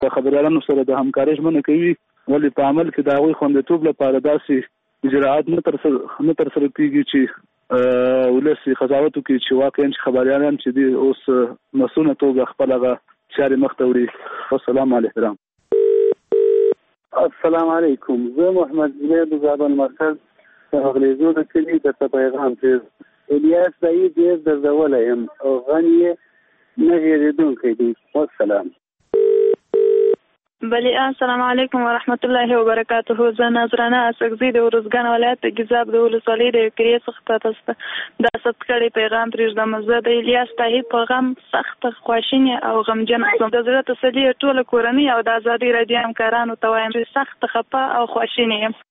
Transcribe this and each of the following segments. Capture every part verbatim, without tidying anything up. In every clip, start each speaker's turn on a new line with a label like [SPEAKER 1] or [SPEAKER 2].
[SPEAKER 1] خبريالانو سره د همکارۍ ژمنه کوي، ولې په عمل کې د هغوی خوندیتوب لپاره داسې اجراءات نه ترسره نه ترسره کېږي چې ولس قضاوت وکړي چې واقعا چې خبريالان چې دي اوس مسؤونه توګه خپل هغه چارې مخته وړي. والسلام علیکم.
[SPEAKER 2] السلام علیکم. زه محمد زبیر زابل مرکز غلیزو د کلي د پیغام ته الیاس دای ډیر درځولی یم او غنی نه هېرېدونکی دی. والسلام.
[SPEAKER 3] بله السلام علیکم ورحمت الله وبرکاته. زه نظرانه اسکزي د ارزګان ولایت د ګیزاب د ولسوالۍ د کرې څخه تاسو ته د ثبت کړی پیغام پرېږدم. زه د الیاس طاهر پیغام سخت خواشینی او غمجن یم. د زړه تسلي ټوله کورنۍ او د ازادي راډیو همکارانو ته وایم چې سخت خفه او خواشینی یم.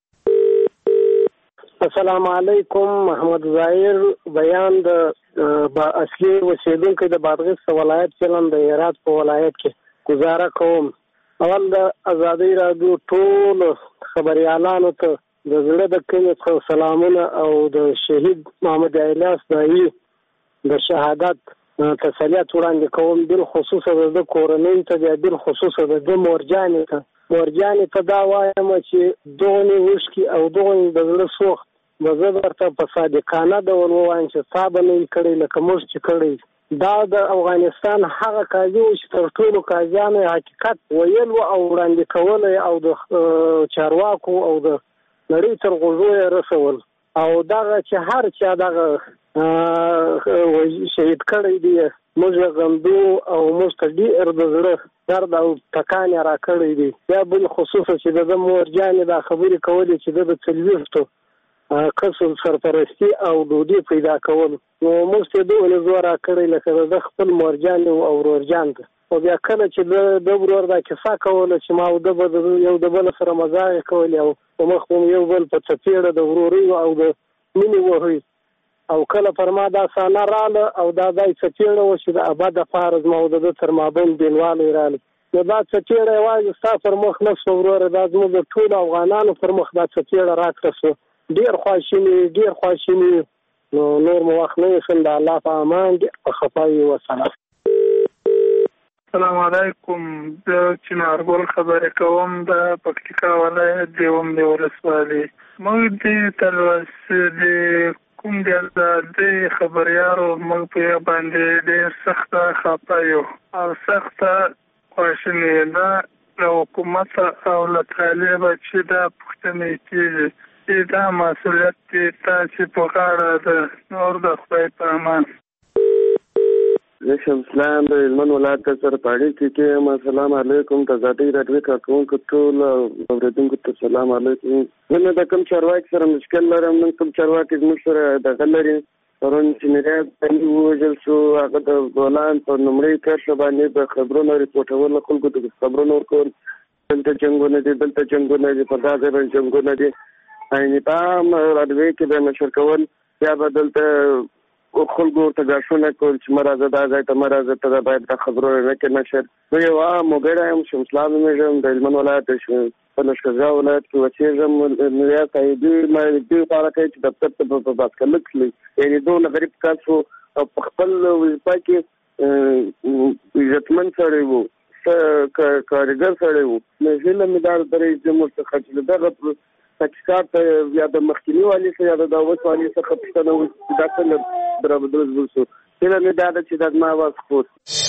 [SPEAKER 4] السلام علیکم. محمد ظاهر بیان د اصلي اوسیدونکو د بادغیس ولایت چلن د هرات په ولایت کې گزاره کوم. اول د ازادي راډیو ټول خبريالانو ته د زړه د کلي څخه سلامونه او د شهید محمد الیاس دای د شهادت تسلیت وړاندې کوم. بل خصوصا د کورنۍ ته د بل خصوصا د مورجانې ته مورجانې ته دا وایم چې دغه وشکي او دغه د زړه سوخت به زه درته په صادقانه ډول ووایم چې تا به نه کړی لکه موږ چې کړی. دا د افغانستان هغه قاضي و چې تر ټولو قاضیانو حقیقت ویل او وړاندې کولی او د چارواکو او د نړۍ تر غوږو یې رسول. او دغه چې هر چا دغه شهید کړی دی موږ غمدو او موږ ته ډېر د زړه درد او ټکان یې راکړی دی. بیا بل خصوصا چې د ده مورجانې دا خبرې کولې چې د د څلوېښتو قسم سرپرستی او ډوډۍ پیدا کول. نو موږ ته دوه زوره کړی لکه د خپل مورجان او ورورجان ته. او بیا کله چې د ورور دا کیسه کوله چې ما او د یو د بل سره مزاح کول او مخ یو بل په څپېړه د وروري او د مینې وهي او کله پر ما دا سانه رااله او دا دای څپېړه و چې د ابد فارز ما او د تر مابین بینوالی رااله. نو دا څپېړه یوازې ستا پر مخ نه شو وروره، دا زموږ د ټولو افغانانو پر مخ دا څپېړه راکړه شو. ډیر خواشینی ډیر خواشینی. نو نور مو وخت نه شم. د الله په امان په خفای وسلام.
[SPEAKER 5] السلام علیکم. د چنارګل خبرې کوم د پکتیکا ولایت دیوم دی ولسوالۍ. موږ د تلوس د کوم د آزادۍ خبریالو موږ په باندې ډېر سخته خفه یو او سخته خواشیني ده له حکومت او له طالبه چې دا پوښتنې کېږي چې دا مسؤلیت چې تاسې په غاړه ده. نور د خدای په امان.
[SPEAKER 2] زه شمسلان د هلمند ولایت سره په اړیکه کې یم. السلام علیکم. د ازادۍ راډیو کارکوونکو ټول اورېدونکو ته السلام علیکم. زه د کوم چارواکي سره مشکل لرم. نن کوم چارواکي زموږ سره دغه لري. پرون چې مریاد ووژل شو هغه د ګولان په لومړۍ کرښه باندې د خبرونو ریپورټول خلکو ته خبرونه ورکول. دلته جنګونه دي دلته جنګونه دي په دا ځای باندې جنګونه دي. عیني پام راډیو کې به نشر کول یا به دلته خلکو ورته ګاښونه کول چې مرازه دا ځای ته مرازه ته باید دا خبرونه نه کې نشر. زه یو عام وګړی یم. شمسلان نومېږم. د هلمند ولایت په لښکرګاه ولایت کې اوسېږم. مریاد صاحبي ما دې لپاره کوي چې دفتر ته په باسکلک تلي. یعنې دونه غریب کس و او په خپل وظیفه کې عزتمند سړی و، کارګر سړی و. نو هیله مې دا درې زموږ څخه چې دغه تحقیقات یا د مخکیني والي څخه یا د اوس والي څخه پوښتنه وشي چې دا څنګه برابر شو. هیله مې دا ده چې دا زما اواز خپور.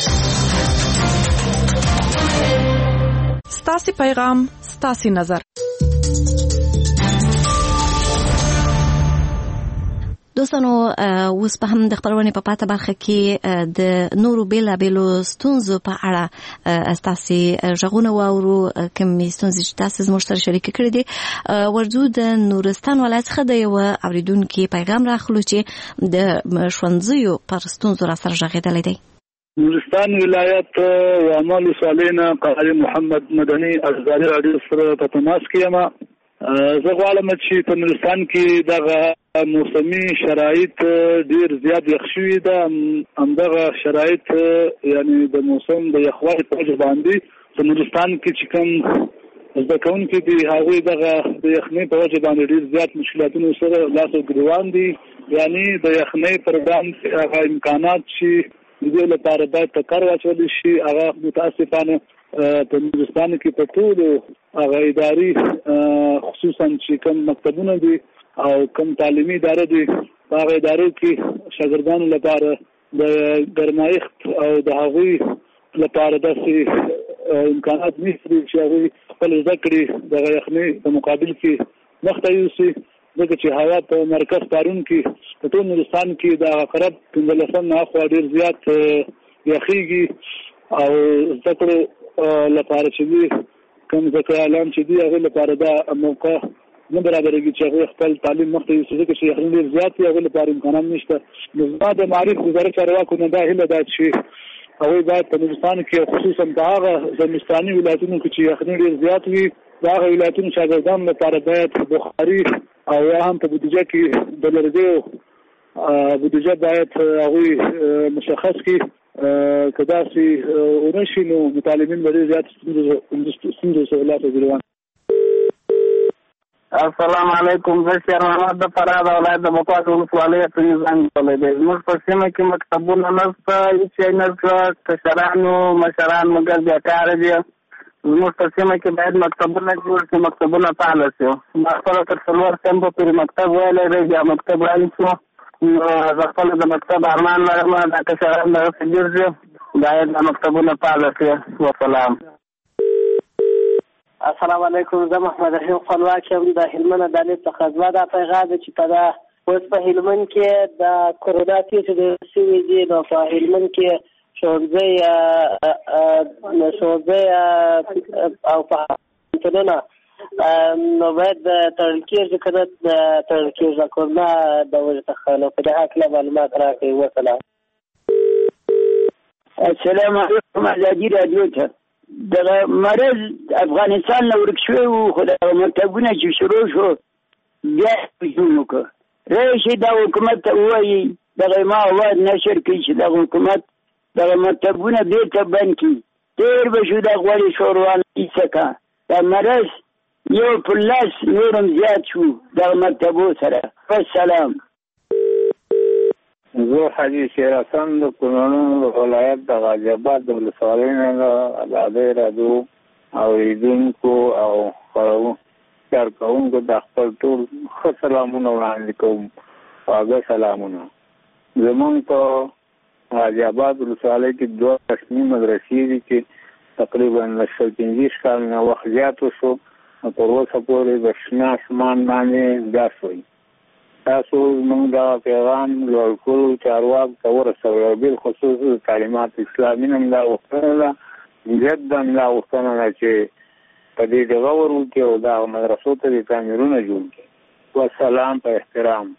[SPEAKER 6] ستاسې پیغام ستاسې نظر.
[SPEAKER 7] دوستانو اوس په هم د خبرونې په پاته برخه کې د نورو بیلابیلو ستونزو په اړه ستاسې غږونه واورو. کومې ستونزې چې تاسې زموږ سره شریکې کړې دي. ورځو د نورستان ولایت څخه د یوه اورېدونکي پیغام راخلو چې د ښوونځیو پر ستونزو را سره غږېدلی دی.
[SPEAKER 1] نورستان ولایت وامل ولسوالۍ قاری محمد مدني ازادي راډیو سره په تماس کې یم. زه غواړم چې په نورستان کې دغه موسمي شرایط ډیر زیات یخ شوي ده. همدغه شرایط یعنی د موسم د یخوالي په وجه باندې په نورستان کې چې کوم زده کوونکي دي هغوی دغه د یخنۍ په وجه باندې ډیر زیات مشکلاتونو سره لاس او ګریوان دي. یعنی د یخنۍ پر وړاندې هغه امکانات چې د دې لپاره باید په کار واچول شي هغه متاسفانه په نورستان کې په ټولو هغه اداري خصوصا چې کوم مکتبونه دي او کوم تعلیمي اداره دي هغه ادارو کې شاګردانو لپاره د ګرمایښت او د هغوی لپاره داسې امکانات نشته چې هغوی خپل زده کړې د یخنۍ په مقابل کې مخته یوسي، ځکه چې هوا په مرکز پارون کې په ټول نورستان کې د اقرب پنځلسم نه خوا ډېر زیات یخیږي او زده کړو لپاره چې دي کوم زده کړیالان چې دي هغوی لپاره دا موقع نه برابرېږي چې هغوی خپل تعلیم مخته یوسي، ځکه چې یخنۍ ډېر زیات وي، هغوی لپاره امکانات نشته. نو زما د معارف وزارت چارواکو نه دا هیله ده چې هغوی باید په نورستان کې خصوصا په هغه زمستاني ولایتونو کې چې یخنۍ ډېر زیات وي د هغه ولایتونو شاګردانو لپاره باید بخاري او یا هم په بودیجه کې د لرګیو بودیجه باید هغوی مشخص کړي، که داسې ونه شي نو مطالبین به ډېر زیات ستونزو سره لاس وګرځوي.
[SPEAKER 8] السلام علیکم. زه شیر محمد د فراه د ولایت د مقواس ولسوالۍ پرېزان کولی دی. زموږ په سیمه کې مکتبونه نشته، هېڅ شی نشته، کشرانو مشران مګر بیکاره دي. زموږ په سیمه کې باید مکتبونه جوړ شي، مکتبونه فعاله شي. ما خپله تر څلور کمپو پورې مکتب ویلی دی، بیا مکتب رایل شو. نو زه خپله د مکتب ارمان لرم، دا کشران دغسې ګرځي، باید دا مکتبونه فعاله شي. وسلام.
[SPEAKER 4] السلام علیکم. زه محمد رحیم خپلواک یم د هلمند عدالت څخه. زما دا پیغام دی چې په دا اوس په هلمند کې د کرونا کیسې ډېر شوي دي، نو په هلمند کې ښوونځی ښوونځی او پوهنتونونه نو باید تړل کېږي که نه تړل کېږي کرونا د وجې څخه. نو په دې هکله معلومات راکړئ. وسلام.
[SPEAKER 9] السلام علیکم. ازادي راډیو ته دغه مرض افغانستان نه ورک شوی و، خو دغه مکتبونه چې شروع شو بیا هجوم وکړه. راشي دا حکومت ته ووایي دغه ما اواز نشر کړي چې دغه حکومت دغه مکتبونه بېرته بند کړي. تېر به شو دا غوړې شوروان ایسه کړه. دا مرض یو پر لس نور هم زیات شو دغه مکتبو سره. والسلام.
[SPEAKER 10] زه حاجي شیر حسن د کونړ ولایت د غازي آباد د ولسوالۍ نه د ازادۍ راډیو اورېدونکو او کارکوونکو د خپل ټول ښه سلامونه وړاندې کوم. خواږه سلامونه. زموږ په غازي آباد ولسوالۍ کې دوه رسمي مدرسې دي چې تقریبا له شل پنځه کال نه وخت زیات وشو، تر اوسه پورې د شنه اسمان باندې ګاس وي. تاسو موږ دا پیغام لوړ کړو چارواکو ته ورسوئ او بالخصوص د تعلیمات اسلامي نه دا غوښتنه ده جدا دا غوښتنه ده چې په دې دغه ور وکړي او دا مدرسو ته د تعمیرونه جوړ کړي. والسلام په احترام.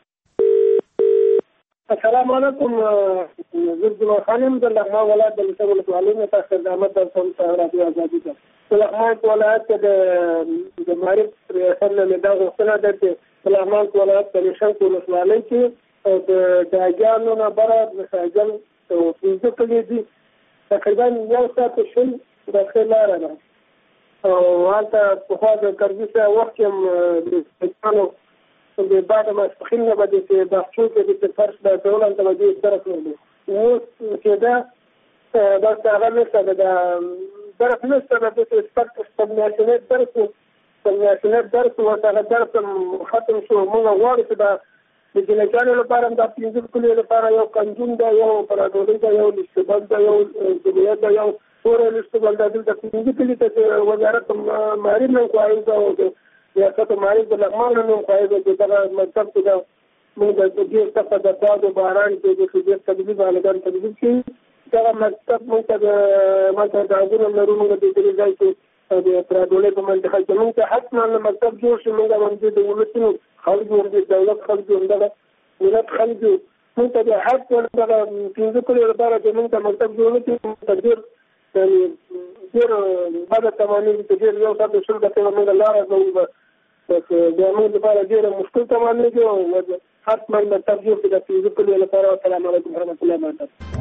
[SPEAKER 4] السلام علیکم. زه عبدالله خان یم د لغمان ولایت د لسه ولسوالۍ نه تاسو خدمت درکوم په راډیو ازادي ته. په لغمان ولایت کې د معارف ریاست نه دا غوښتنه ده چې په لغمان ولایت د نشنګ ولسوالۍ کې د داګیانو نه بره مساجل پنځه کلي دي، تقریبا یو ساعت شل دقیقې لاره ده. او هلته پخوا د کرزي صاحب وخت کې هم د سلطانو د بعد ماسپښین نه به داسې باغچو کې داسې فرش د اچول هلته به دوی درس ویلي. اوس چې ده داسې هغه نشته ده، د درس نشته ده، داسې سپک شپږ میاشتنی درس و میاشتنی درس و هغه درس هم ختم شو. موږ غواړو چې دا د جنګیانو لپاره هم دا پنځه کلیو لپاره یو کنجون ده، یو پراډولۍ ده، یو لشتبل ده، یو جبیت ده، یو پوره لشتبل ده. دلته پنځه کلي ته چې وزارت معارف نه خواهش ده او د ریاست معارف د لغمان نه خواهش ده چې دغه مکتب کې ده موږ د ډېر سخته د باد و باران کې د ډېر تدریب هلکان تدریب کړي. دغه مکتب موږ ته د ماته دعوونه لرو، موږ د دې ځای کې د پراډولۍ په منطقه کې موږ ته حتما مکتب جوړ شي. موږ باندې د ولسونو خلک یو، د دولت خلک یو، دغه ملت خلک یو. موږ ته د حق دغه پنځه کلو لپاره چې موږ ته مکتب جوړ نه کړي، موږ ته ډېر ډېر بده تمامېږي چې ډېر یو ساعت شل دقیقې موږ لاره کوو، بیا موږ لپاره ډېره مشکل تمامېږي. او حتما مکتب جوړ کړي د پنځه کلو لپاره. السلام علیکم ورحمة الله وبرکاته.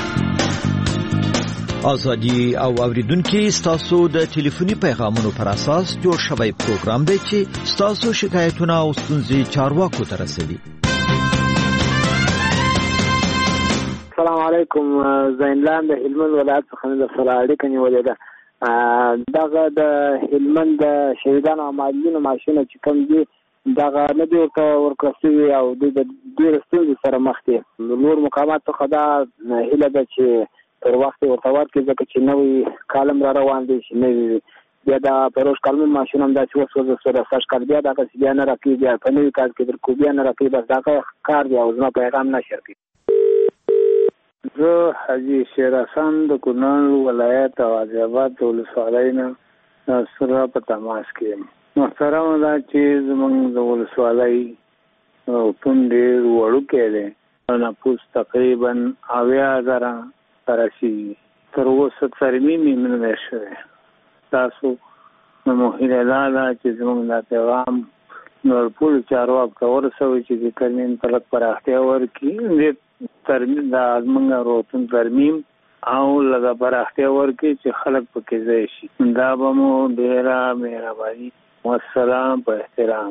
[SPEAKER 11] ازادي او اوریدونکو ستاسو د ټلیفوني پیغامونو پر اساس جوړ شوی پروګرام دی چې ستاسو شکایتونه او ستونزې چارواکو ته رسوي.
[SPEAKER 12] السلام علیکم. زینلان د هلمند ولایت څخه د سره اړیکه نیولې ده.
[SPEAKER 4] دغه د هلمند د شهیدانو او معلولینو معاشونه چې کوم دي دغه نه دي ورته ورکړل شوي او دوی د ډېرو ستونزو سره مخ دي. نور مقامات څخه دا هیله ده چې تر وخت ورته ورکړي، ځکه چې نوی کالم را روان دی چې نوي بیا د پروژ کالمون معاشونه هم داسې وسوځه سوه سږ کال بیا دغسې بیا نه راکوي، بیا په نوي کال کې در کو بیا نه راکوي. بس دغه کار دی او زما پیغام نشر کوي.
[SPEAKER 10] زه حاجي شیر حسن د کونړ ولایت غازي آباد ولسوالۍ نه سره په تماس کې یم. محترمه ده چې زموږ د ولسوالۍ ټون ډېر وړوکی دی، نفوس تقریبا اویا زره رسېږي. تر اوسه ترمیم یې نه دی شوی. تاسو نو هیله دا ده چې زموږ دا پیغام نورپولو چارواکو ته ورسوئ چې د ترمیم ته لږ پراختیا ورکړي، ترمیم د زموږ روغتون ترمیم او لږه پراختیا ورکړي چې خلک پکې ځای شي. دا به مو ډېره مهرباني. والسلام په احترام.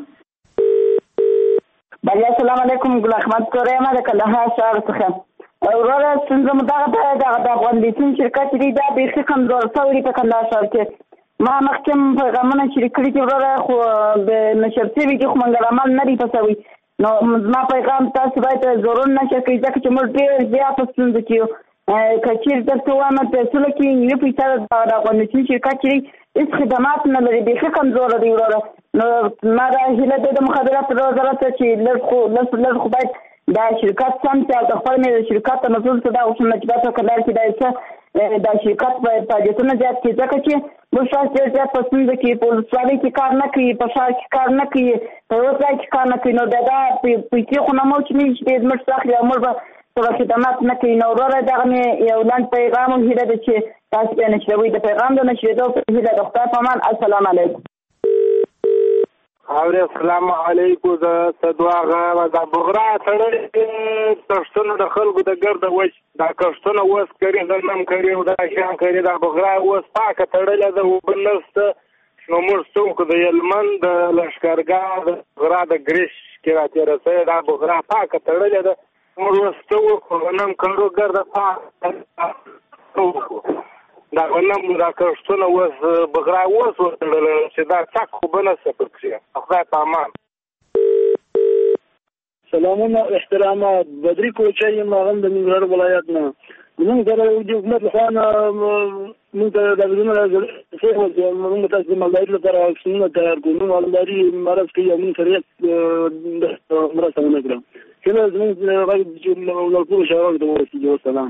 [SPEAKER 8] بله السلام علیکم. ګل احمد کورې یم د کندهار ښار څخه. وروره ستونزه مو دغه ده دغه د افغانلیتون شرکت چې دی دا بیخي کمزور شوی دی په کندهار ښار کې. ما مخکې هم پیغامونه شریک کړي دي وروره، خو د نشر شوي دي خو منګل عمل نه دی په شوي. نو زما پیغام تاسو باید ضرور نشر کړئ، ځکه چې موږ ډېر زیات په ستونزو کې یو. که چېرې درته ووایم پیسو کې یو پیسه د افغانلیتون شرکت چې دی هېڅ خدمات نه لري، بیخي کمزوره دی وروره. نو ما دا هیله ده د مخابراتو وزارت ته چې لږ خو لږ لږ خو باید دا شرکت سم چې د خپل مې شرکت ته مسؤل څه دا اوسم چې تاسو کله چې دا څه دا شرکت په فعالیتونه زیات کې، ځکه چې موږ شاید ډېر زیات په ستونزه کې په ولسوالۍ کې کار نه کوي، په ښار کې کار نه کوي، په یو ځای کې کار نه کوي. نو دا دا پیسې خو نه مو چې موږ ډېر زموږ څخه اخلي او موږ به څه خدمات نه کوي. نو وروره دغه مې یو لنډ پیغام هم هیله ده چې تاسو بیا نشروئ. د پیغام د نشرېدو په هیله د خدای په امان. السلام علیکم.
[SPEAKER 12] اورې السلام علیکم. زه څه دواغه دا بغرا تړلې کښتونه د خلکو د ګرده وچ دا کښتونه اوس کري غنم کري او دا شیان کري دا بغرا اوس پاکه تړلې ده اوبه نشته. نو موږ څوک د هلمند د لښکرګاه د بغرا د ګریش کې راتېره شوې دا بغرا پاکه تړلې ده. موږ اوس څه وکړو غنم کرو ګرده پاکه دا غنم دا کښتونه اوس بغرا اوس وتړله چې دا څک خو به نه څه پکښې. خدای په امان.
[SPEAKER 1] سلامونه احترامات. بدري کوچی یم هغه د ننګرهار ولایت نه. موږ سره د حکومت لخوا نه موږ ته دا بدونه څه موږ تاسو د مالدارۍ لپاره واکسینونه تیار کړو. موږ مالداري مرض کوي او موږ سره مرسته ونه کړو. کله زموږ غږ چې نورپولو چارواکو ته ورسېږي. والسلام.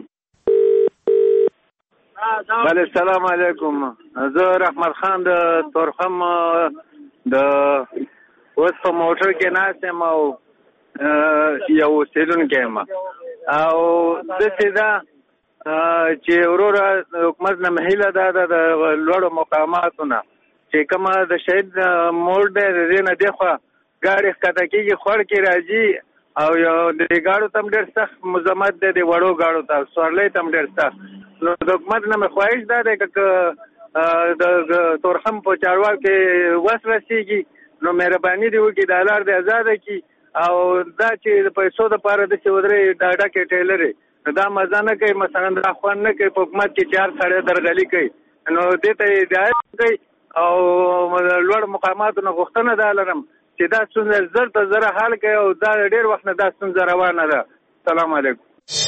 [SPEAKER 10] بله السلام علیکم. زه رحمت خان د تورخم د اوس په موټر کې ناست یم او یو اوسېدونکی یم او داسې ده چې وروره حکومت نه هیله دا ده د لوړو مقاماتو نه چې کومه د شهید موړ دی د دې نه دېخوا ګاډي ښکته کېږي خوړ کې راځي او یو د ګاډو ته هم ډېر سخت مزاحمت دی د وړو ګاډو ته سورلۍ ته هم ډېر سخت. نو د حکومت نه مې خواهش دا دی که د تورخم په چارواکو کې وس رسېږي نو مهرباني دې وکړي دا لار دې ازاده کړي او دا چې د پیسو دپاره داسې ودرې ډاډه کې ټیلرې نو دا مزه نه کوي، مثلا دا خوند نه کوي. په حکومت کې چار سړی درغلي کوي نو دې ته یې هدایت کوي او لوړ مقاماتو نه غوښتنه دا لرم چې دا ستونزه زر ته زره حل کوي او دا ډېر وخت نه دا ستونزه روانه ده. سلام علیکم.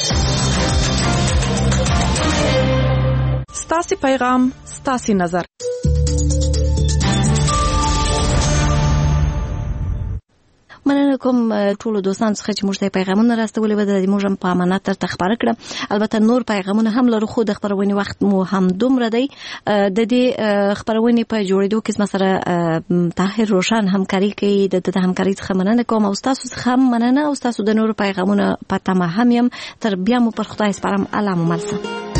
[SPEAKER 6] ستاسې پیغام ستاسې نظر.
[SPEAKER 7] مننه کوم ټولو دوستانو څخه چې موږ ته پیغامونه راستولي و د موږ هم په امانت درته خبره کړه. البته نور پیغامونه هم لرو خو د خبرونې وخت مو هم دومره دی. د دې خبرونې په جوړېدو کې زما سره طاهر روشن همکاري کوي. د د همکاري څخه مننه کوم او ستاسو څخه هم مننه او ستاسو د نورو پیغامونه په تمه هم یم. تر بیا مو پر خدای سپارم. الله مو مل شه.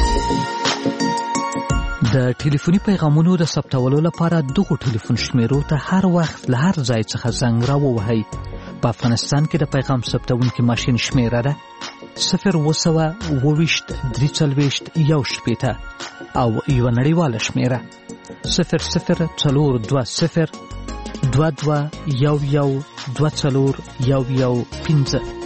[SPEAKER 11] د ټلیفوني پیغامونو د ثبتولو لپاره دغه ټلیفون شمیرو ته هر وخت له هر ځای څخه زنګ راووهئ. په افغانستان کې د پیغام ثبتونکي ماشین شمیره ده صفر اووه سوه اووه ویشت درې څلوېښت یو شپېته او یوه نړیواله شمیره صفر صفر څلور دوه صفر دوه دوه یو یو دوه څلور یو یو پنځه.